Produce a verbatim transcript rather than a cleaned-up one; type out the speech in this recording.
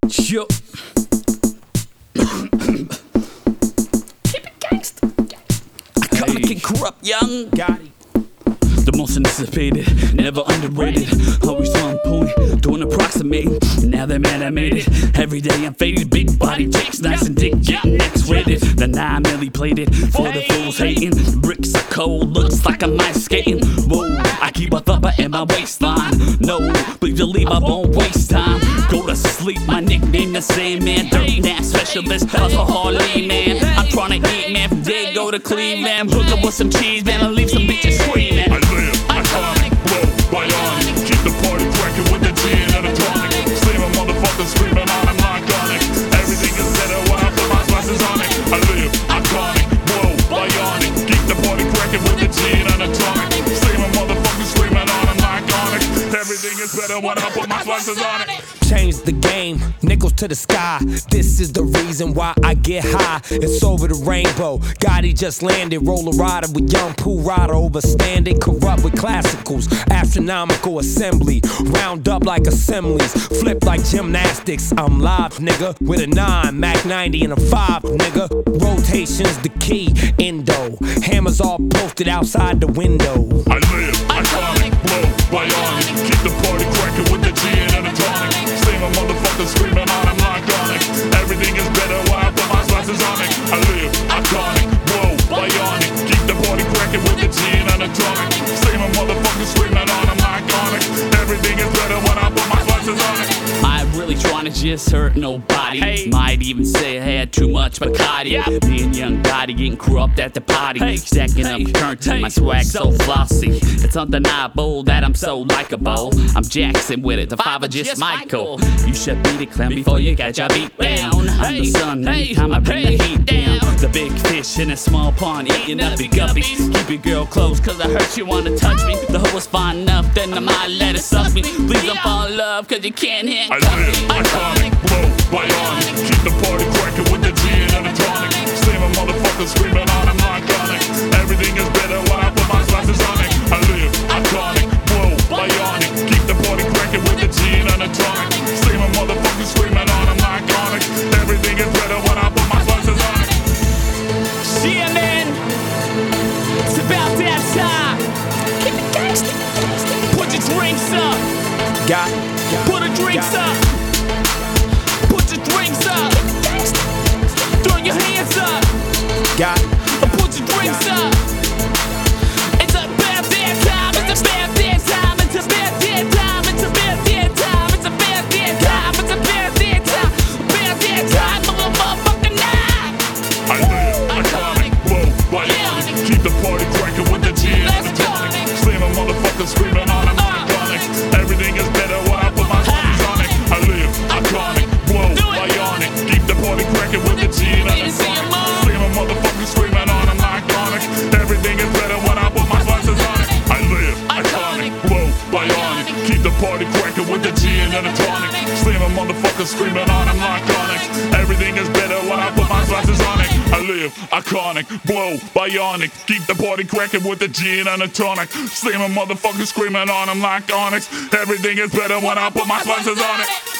Yo. Keep it gangsta. Iconic and corrupt, young Gotti. The most anticipated, never underrated. Always on point, doing approximating. Now they're mad I made it. Every day I'm faded, big body chicks, nice and dick, getting X-rated. The nine milli plated, for the fools hating. Bricks are cold, looks like I'm ice skating. Whoa, I keep a thumper in my waistline. No, please believe I won't waste time. Go to sleep, my nickname the same, man. Dirty Nap specialist, hustle Harley, man. I'm tryna eat, man, from there go to Cleveland. Hook up with some cheese, man, and leave some bitches screaming. Iconic, blow, bionic. Keep the party cracking with the gin and a tonic. Slam a motherfucker screaming on him iconic. Everything is better when I put my slices on it. I live iconic, blow, bionic. Keep the party cracking with the gin and a tonic. Slam a motherfucker screaming on him iconic. Everything is better when I put my slices on it. Change the game, nickels to the sky. This is the reason why I get high. It's over the rainbow. Gotti just landed. Roller rider with young Pooh Rider. Overstanding, corrupt with classicals. Astronomical assembly. Round up like assemblies. Flip like gymnastics. I'm live, nigga. With a nine, Mac ninety, and a five, nigga. Rotation's the key. Endo. Hammers all posted outside the window. I live iconic, blow, bionic. Keep the party cracking with the gin and a tonic. Slam a motherfucker screaming on him iconic. Everything is better when I put my slices on it. I live iconic, blow, bionic. Keep the party cracking with the gin and a tonic. Slam a motherfucker screaming on him iconic. Everything is better when I put my slices on it. I ain't really trying to just hurt nobody. Hey. Might even say I had too much Bacardi. Yep. Me and young Gotti getting corrupt at the party. Hey. Stacking hey. up current hey. my swag so flossy. It's undeniable that I'm so likable. I'm Jackson with it, the five of just, just Michael. Michael. You should beat it clam before you catch your beat down. I'm the sun anytime I bring the heat down. The big fish in a small pond eating up the guppies. Keep your girl close cause I hurt you wanna touch me. The hoe was fine enough, then I might let it suck me. Please don't fall in love cause you can't hit. I live iconic, blow, bionic. Keep the party cracking with the gin and a tonic. Slam a motherfucker screaming on him iconic. Everything is better when I put my slices on it. I live iconic, blow, bionic. Keep the party cracking with the gin and a tonic. Slam a motherfucker screaming on him iconic. Everything is better when I put my slices on it. Yeah, man, it's about that time. Keep it gangsta. Put your drinks up. Got, got Put your drinks got. up. Put your drinks up. Throw your hands up. Got, Put your drinks up. It's a bad damn time. It's a bad damn time. It's a bad damn time. It's a bad damn time. It's a bad damn time. It's a bad damn time. Bad damn time. Motherfucking night. I live iconic, blow, bionic. Keep the party cracking with the gin and the tonic. Slam a motherfucker screaming on him iconic. Everything is better when I put my slices on it. I live iconic, blow, bionic. Keep the party cracking with the gin and the tonic. Slam a motherfucker screaming on him iconic. Everything is better when I put my slices on it. I live iconic, blow, bionic. Keep the party cracking with the gin and the tonic. Slam a motherfucker screaming on him iconic. Everything is better when I put my slices on it. I live iconic, blow, bionic. Keep the party cracking with the gin and the tonic. Slam a motherfucker screaming on him like onyx. Everything is better when I put my slices on it.